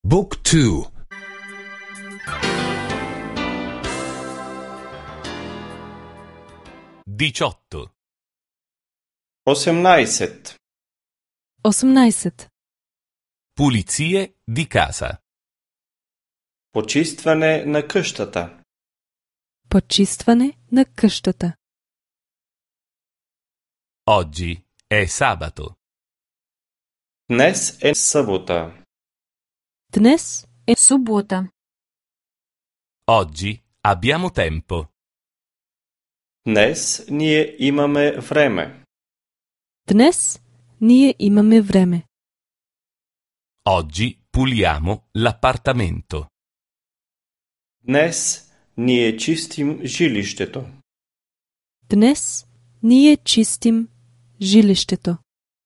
Book 2. 18. 18. 18. Pulizie di casa. Почистване на къщата. Почистване на къщата. Oggi è sabato. Днес е събота. Днес е събота. Oggi abbiamo tempo. Днес ние имаме време. Днес ние имаме време. Oggi puliamo l'appartamento. Днес ние чистим жилището. Днес ние чистим жилището.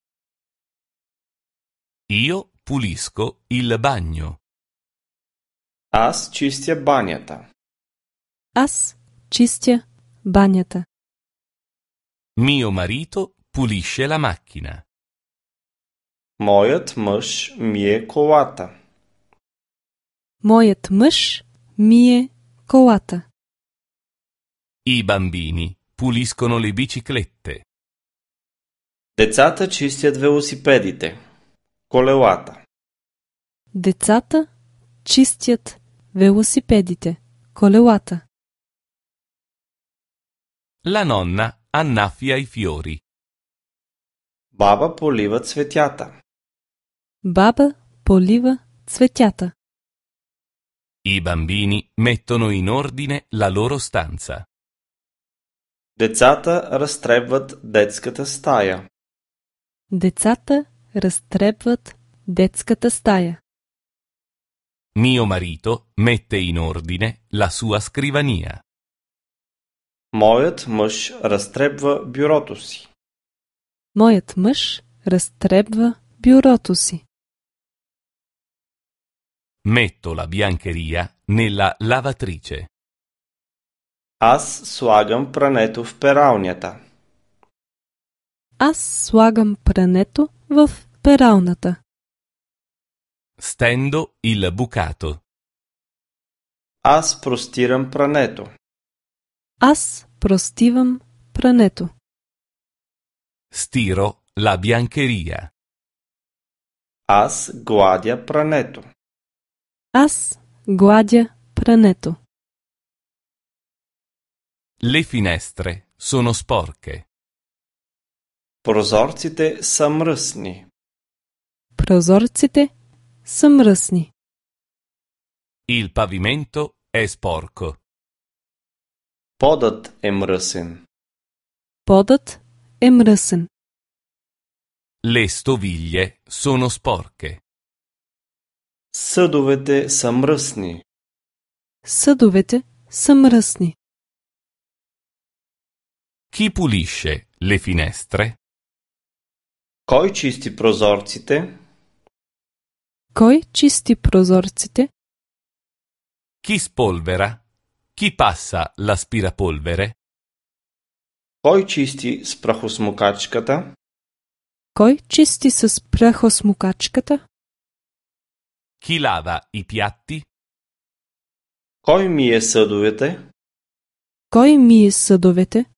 Io pulisco il bagno. Аз чистя банята. Аз чистя банята. Mio marito pulisce la macchina. Моят мъж мие колата. Моят мъж мие колата. I bambini puliscono le biciclette. Децата чистят велосипедите. Колелата. Децата чистят велосипедите, колелата. La nonna annaffia i fiori. Баба полива цветята. Баба полива цветята. I bambini mettono in ordine la loro stanza. Децата разтребват детската стая. Децата разтребват детската стая. Mio marito mette in ordine la sua scrivania. Моят мъж разтребва бюрото си. Моят мъж разтребва бюрото си. Metto la biancheria nella lavatrice. Аз слагам прането в пералнята. Аз слагам прането в пералната. Stendo il bucato. Аз простирам прането. Аз простивам прането. Stiro la biancheria. Аз гладя прането. Аз гладя прането. Le finestre sono sporche. Прозорците са мръсни. Прозорците са мръсни. Il pavimento è sporco. Подът е мръсен. Подът е мръсен. Le stoviglie sono sporche. Съдовете са мръсни. Съдовете са мръсни. Chi pulisce le finestre? Кой чисти прозорците? Кой чисти прозорците? Chi spolvera? Chi passa l'aspirapolvere? Кой чисти с прахосмукачката? Кой чисти с прахосмукачката? Chi lava i piatti? Кой мие съдовете? Кой мие съдовете?